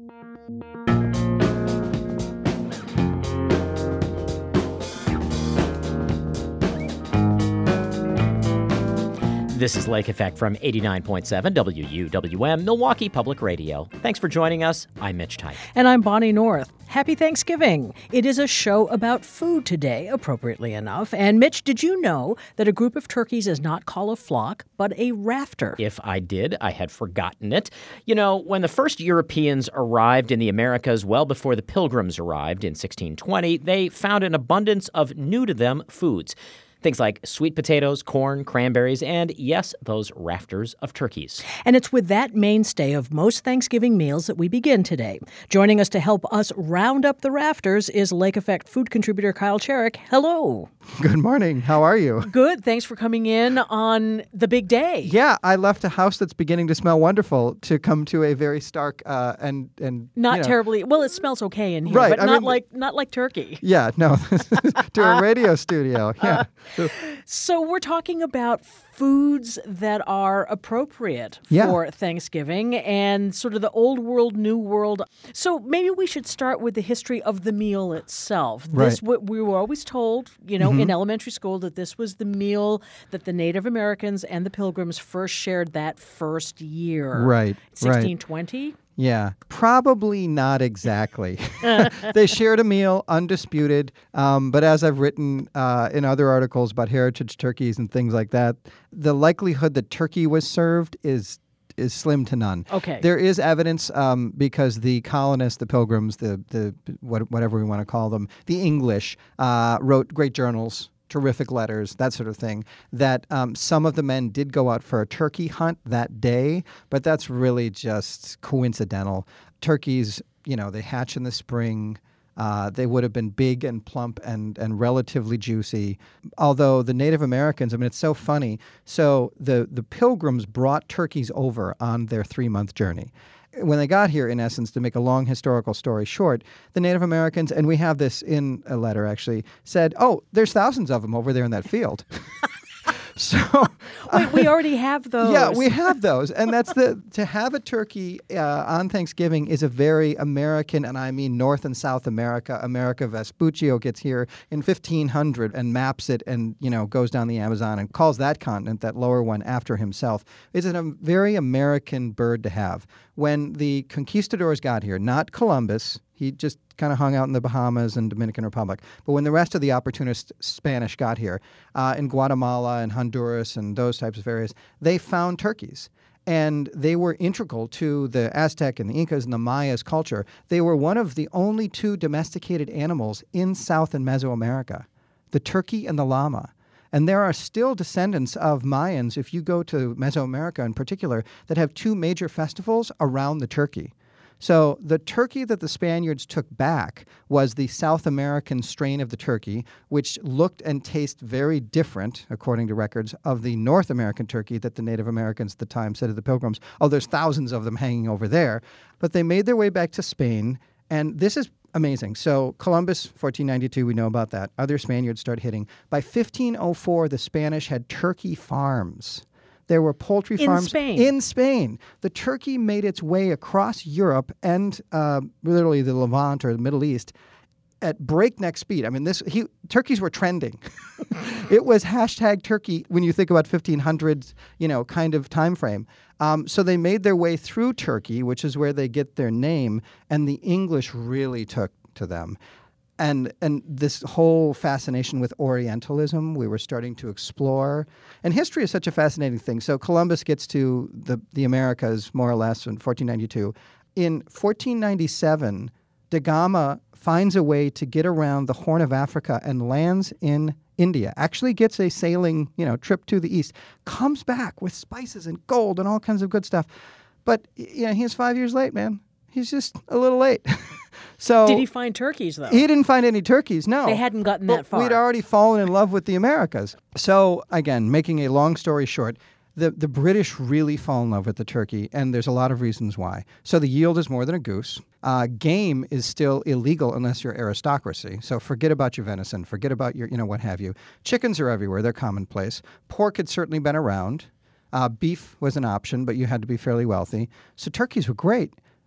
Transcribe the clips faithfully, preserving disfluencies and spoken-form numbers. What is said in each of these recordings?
This is Lake Effect from eighty-nine point seven W U W M, Milwaukee Public Radio. Thanks for joining us. I'm Mitch Tyke. And I'm Bonnie North. Happy Thanksgiving. It is a show about food today, appropriately enough. And Mitch, did you know that a group of turkeys is not called a flock, but a rafter? If I did, I had forgotten it. You know, when the first Europeans arrived in the Americas, well before the Pilgrims arrived in sixteen twenty, they found an abundance of new-to-them foods. Things like sweet potatoes, corn, cranberries, and, yes, those rafters of turkeys. And it's with that mainstay of most Thanksgiving meals that we begin today. Joining us to help us round up the rafters is Lake Effect food contributor Kyle Cherrick. Hello. Good morning. How are you? Good. Thanks for coming in on the big day. Yeah, I left a house that's beginning to smell wonderful to come to a very stark uh, and and not you know, terribly. Well, it smells okay in here, right, but I not mean, like not like turkey. Yeah, no, to a radio studio. Yeah. So we're talking about foods that are appropriate yeah. for Thanksgiving and sort of the old world, new world. So maybe we should start with the history of the meal itself. Right. This, we were always told, you know, mm-hmm. in elementary school that this was the meal that the Native Americans and the Pilgrims first shared that first year. Right. sixteen twenty? Right. Yeah, probably not exactly. They shared a meal, undisputed, um, but as I've written uh, in other articles about heritage turkeys and things like that, the likelihood that turkey was served is is slim to none. Okay. There is evidence um, because the colonists, the Pilgrims, the the what, whatever we want to call them, the English, uh, wrote great journals, terrific letters, that sort of thing, that um, some of the men did go out for a turkey hunt that day, but that's really just coincidental. Turkeys, you know, they hatch in the spring. Uh, they would have been big and plump and, and relatively juicy. Although the Native Americans, I mean, it's so funny. So the, the Pilgrims brought turkeys over on their three-month journey. When they got here, in essence, to make a long historical story short, the Native Americans, and we have this in a letter actually, said, oh, there's thousands of them over there in that field. So Wait, we already have those. Yeah, we have those. And that's the, to have a turkey uh, on Thanksgiving is a very American, and I mean North and South America. America Vespuccio gets here in fifteen hundred and maps it and, you know, goes down the Amazon and calls that continent, that lower one, after himself. It's a very American bird to have. When the conquistadors got here, not Columbus, he just kind of hung out in the Bahamas and Dominican Republic. But when the rest of the opportunist Spanish got here, uh, in Guatemala and Honduras and those types of areas, they found turkeys. And they were integral to the Aztec and the Incas and the Mayas culture. They were one of the only two domesticated animals in South and Mesoamerica, the turkey and the llama. And there are still descendants of Mayans, if you go to Mesoamerica in particular, that have two major festivals around the turkey. So the turkey that the Spaniards took back was the South American strain of the turkey, which looked and tasted very different, according to records, of the North American turkey that the Native Americans at the time said to the Pilgrims. Oh, there's thousands of them hanging over there. But they made their way back to Spain, and this is amazing. So Columbus, fourteen ninety-two, we know about that. Other Spaniards start hitting. By fifteen oh four, the Spanish had turkey farms. There were poultry in farms Spain. in Spain. The turkey made its way across Europe and uh, literally the Levant or the Middle East at breakneck speed. I mean, this he, turkeys were trending. It was hashtag turkey when you think about fifteen hundreds, you know, kind of time frame. Um, so they made their way through Turkey, which is where they get their name, and the English really took to them. And and this whole fascination with Orientalism, we were starting to explore. And history is such a fascinating thing. So Columbus gets to the, the Americas, more or less, in fourteen ninety-two. In fourteen ninety-seven, Da Gama finds a way to get around the Horn of Africa and lands in India, actually gets a sailing, you know, trip to the east, comes back with spices and gold and all kinds of good stuff. But, you know, he's five years late, man. He's just a little late. So did he find turkeys, though? He didn't find any turkeys, no. They hadn't gotten but that far. We'd already fallen in love with the Americas. So, again, making a long story short, the, the British really fall in love with the turkey, and there's a lot of reasons why. So the yield is more than a goose. Uh, game is still illegal unless you're aristocracy. So forget about your venison. Forget about your, you know, what have you. Chickens are everywhere. They're commonplace. Pork had certainly been around. Uh, beef was an option, but you had to be fairly wealthy. So turkeys were great.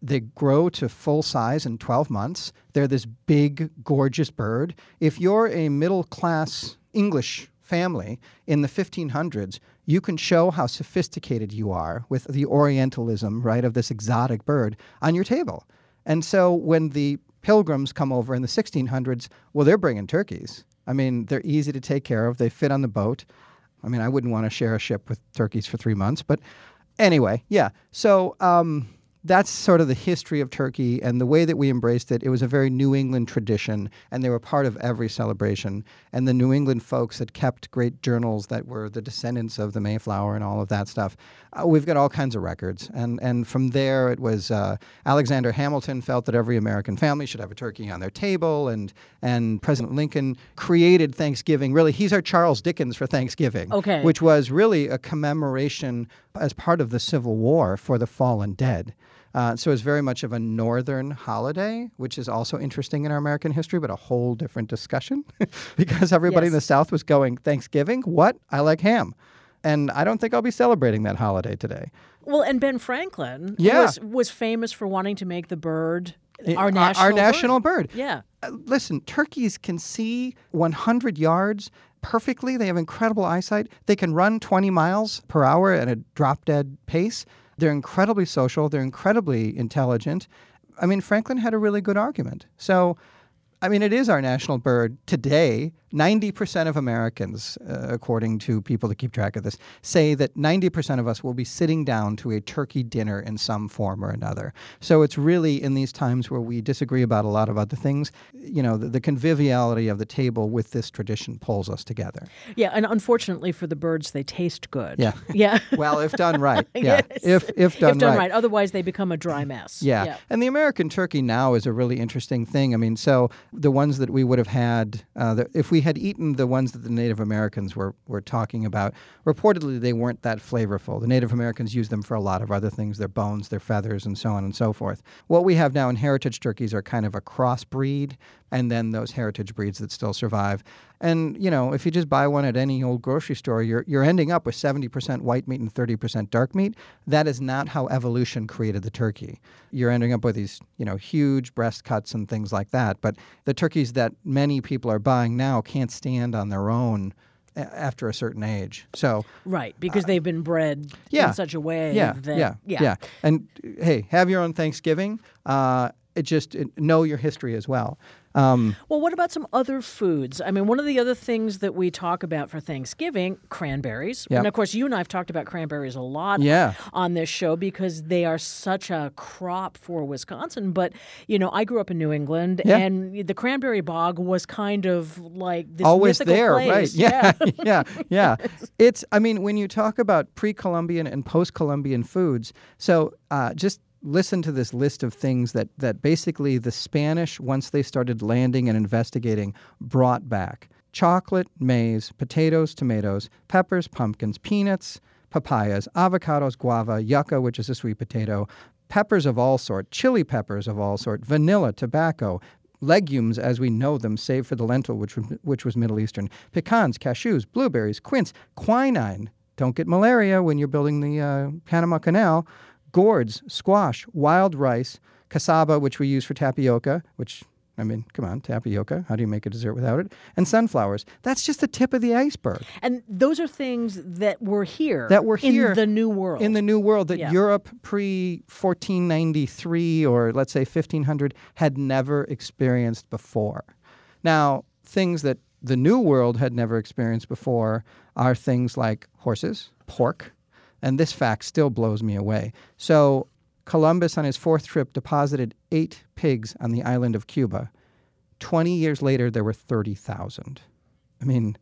They grow to full size in twelve months. They're this big, gorgeous bird. If you're a middle-class English family in the fifteen hundreds, you can show how sophisticated you are with the Orientalism, right, of this exotic bird on your table. And so when the Pilgrims come over in the sixteen hundreds, well, they're bringing turkeys. I mean, they're easy to take care of. They fit on the boat. I mean, I wouldn't want to share a ship with turkeys for three months. But anyway, yeah. So um, that's sort of the history of turkey and the way that we embraced it. It was a very New England tradition, and they were part of every celebration. And the New England folks had kept great journals that were the descendants of the Mayflower and all of that stuff. Uh, we've got all kinds of records. And and from there, it was uh, Alexander Hamilton felt that every American family should have a turkey on their table. And, and President Lincoln created Thanksgiving. Really, he's our Charles Dickens for Thanksgiving, Okay. which was really a commemoration as part of the Civil War for the fallen dead. Uh, so it's very much of a northern holiday, which is also interesting in our American history, but a whole different discussion because everybody in Yes. the South was going, Thanksgiving? What? I like ham. And I don't think I'll be celebrating that holiday today. Well, and Ben Franklin Yeah. was, was famous for wanting to make the bird Uh, our national our bird. national bird. Yeah. Uh, listen, turkeys can see one hundred yards perfectly. They have incredible eyesight. They can run twenty miles per hour at a drop-dead pace. They're incredibly social. They're incredibly intelligent. I mean, Franklin had a really good argument. So, I mean, it is our national bird today. ninety percent of Americans, uh, according to people that keep track of this, say that ninety percent of us will be sitting down to a turkey dinner in some form or another. So it's really in these times where we disagree about a lot of other things, you know, the, the conviviality of the table with this tradition pulls us together. Yeah, and unfortunately for the birds, they taste good. Yeah. Yeah. Well, if done right. Yeah. Yes. If, if done if done right. right. Otherwise, they become a dry mess. Yeah. yeah. And the American turkey now is a really interesting thing. I mean, so the ones that we would have had, uh, the, if we had eaten the ones that the Native Americans were, were talking about, reportedly they weren't that flavorful. The Native Americans used them for a lot of other things, their bones, their feathers, and so on and so forth. What we have now in heritage turkeys are kind of a crossbreed, and then those heritage breeds that still survive. And, you know, if you just buy one at any old grocery store, you're you're ending up with seventy percent white meat and thirty percent dark meat. That is not how evolution created the turkey. You're ending up with these, you know, huge breast cuts and things like that. But the turkeys that many people are buying now can't stand on their own a- after a certain age. So, Right, because they've been bred yeah. in such a way yeah, that... yeah, yeah. And, hey, have your own Thanksgiving. Uh, it just it, know your history as well. Um, Well, what about some other foods? I mean, one of the other things that we talk about for Thanksgiving, cranberries. Yep. And of course, you and I have talked about cranberries a lot Yeah. on this show because they are such a crop for Wisconsin. But, you know, I grew up in New England, Yeah. and the cranberry bog was kind of like this always mythical there, place. right? Yeah, yeah, yeah. It's, I mean, when you talk about pre-Columbian and post-Columbian foods, so uh, just listen to this list of things that, that basically the Spanish, once they started landing and investigating, brought back. Chocolate, maize, potatoes, tomatoes, peppers, pumpkins, peanuts, papayas, avocados, guava, yucca, which is a sweet potato, peppers of all sort, chili peppers of all sort, vanilla, tobacco, legumes as we know them, save for the lentil, which was, which was Middle Eastern, pecans, cashews, blueberries, quince, quinine. Don't get malaria when you're building the uh, Panama Canal. Gourds, squash, wild rice, cassava, which we use for tapioca, which, I mean, come on, tapioca. How do you make a dessert without it? And sunflowers. That's just the tip of the iceberg. And those are things that were here. That were here in the New World. In the New World that Yeah. Europe pre fourteen ninety-three or let's say fifteen hundred had never experienced before. Now, things that the New World had never experienced before are things like horses, pork, and this fact still blows me away. So Columbus, on his fourth trip, deposited eight pigs on the island of Cuba. Twenty years later, there were thirty thousand. I mean,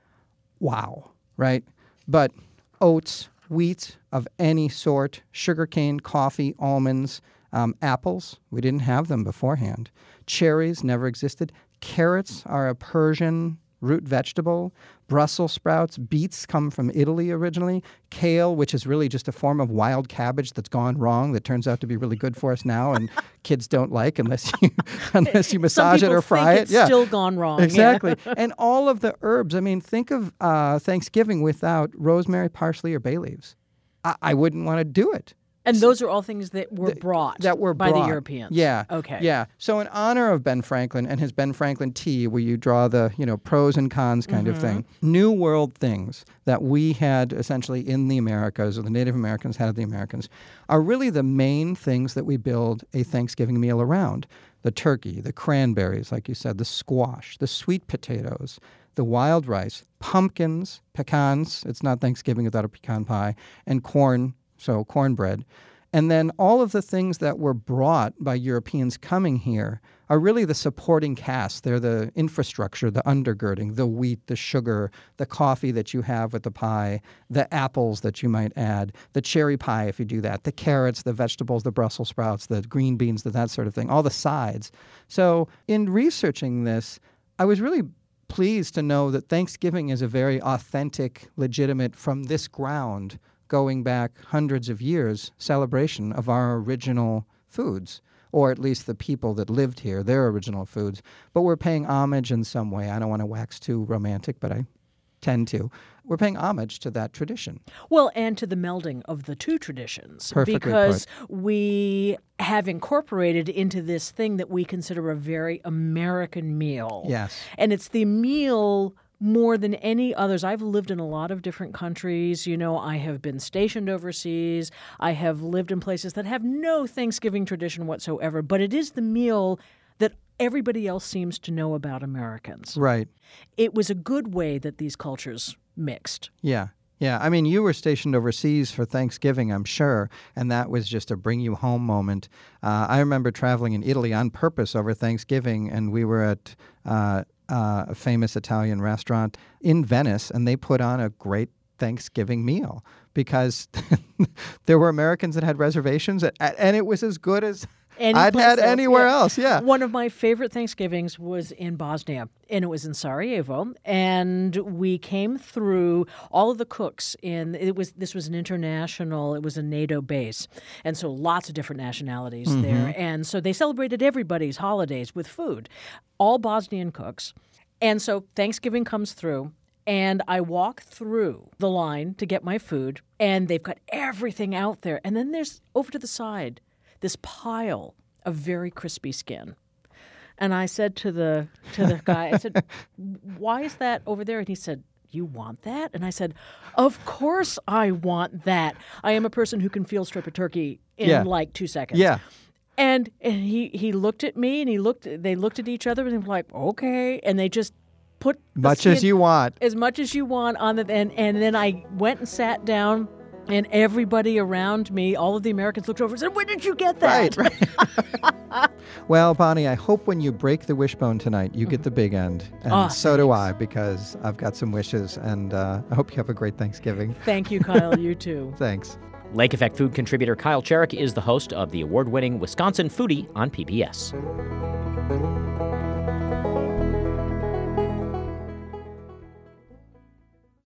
wow, right? But oats, wheat of any sort, sugarcane, coffee, almonds, um, apples, we didn't have them beforehand. Cherries never existed. Carrots are a Persian root vegetable. Brussels sprouts, beets come from Italy originally. Kale, which is really just a form of wild cabbage that's gone wrong that turns out to be really good for us now and kids don't like unless you unless you massage Some it or people fry think it. It's Yeah. still gone wrong. yeah. Exactly. And all of the herbs. I mean, think of uh, Thanksgiving without rosemary, parsley, or bay leaves. I, I wouldn't want to do it. And those are all things that were brought that were by brought. the Europeans. Yeah. Okay. Yeah. So in honor of Ben Franklin and his Ben Franklin tea, where you draw the, you know, pros and cons kind Mm-hmm. of thing, New World things that we had essentially in the Americas, or the Native Americans had of the Americans, are really the main things that we build a Thanksgiving meal around. The turkey, the cranberries, like you said, the squash, the sweet potatoes, the wild rice, pumpkins, pecans, it's not Thanksgiving without a pecan pie, and corn, so cornbread. And then all of the things that were brought by Europeans coming here are really the supporting cast. They're the infrastructure, the undergirding, the wheat, the sugar, the coffee that you have with the pie, the apples that you might add, the cherry pie if you do that, the carrots, the vegetables, the Brussels sprouts, the green beans, the, that sort of thing, all the sides. So in researching this, I was really pleased to know that Thanksgiving is a very authentic, legitimate, from this ground, going back hundreds of years, celebration of our original foods, or at least the people that lived here, their original foods. But we're paying homage in some way. I don't want to wax too romantic, but I tend to. We're paying homage to that tradition. Well, and to the melding of the two traditions. Perfectly because we have incorporated into this thing that we consider a very American meal. Yes. And it's the meal more than any others. I've lived in a lot of different countries. You know, I have been stationed overseas. I have lived in places that have no Thanksgiving tradition whatsoever. But it is the meal that everybody else seems to know about Americans. Right. It was a good way that these cultures mixed. Yeah. Yeah. I mean, you were stationed overseas for Thanksgiving, I'm sure, and that was just a bring you home moment. Uh, I remember traveling in Italy on purpose over Thanksgiving, and we were at uh, uh, a famous Italian restaurant in Venice, and they put on a great Thanksgiving meal because there were Americans that had reservations, and it was as good as Any I'd place had else, anywhere yeah. else, yeah. One of my favorite Thanksgivings was in Bosnia, and it was in Sarajevo. And we came through all of the cooks in it was this was an international, it was a NATO base, and so lots of different nationalities Mm-hmm. there. And so they celebrated everybody's holidays with food, all Bosnian cooks. And so Thanksgiving comes through. And I walk through the line to get my food, and they've got everything out there. And then there's over to the side this pile of very crispy skin. And I said to the to the guy, I said, "Why is that over there?" And he said, "You want that?" And I said, "Of course I want that. I am a person who can feel strip a turkey in Yeah. like two seconds." Yeah. And and he he looked at me, and he looked. They looked at each other, and they were like, "Okay." And they just put the Much as skin- you want. as much as you want on the and and then I went and sat down, and everybody around me, all of the Americans, looked over and said, "Where did you get that?" Right, right. Well, Bonnie, I hope when you break the wishbone tonight, you get the big end. And Oh, so do I, because I've got some wishes, and uh, I hope you have a great Thanksgiving. Thank you, Kyle. You too. Thanks. Lake Effect food contributor Kyle Cherrick is the host of the award-winning Wisconsin Foodie on P B S.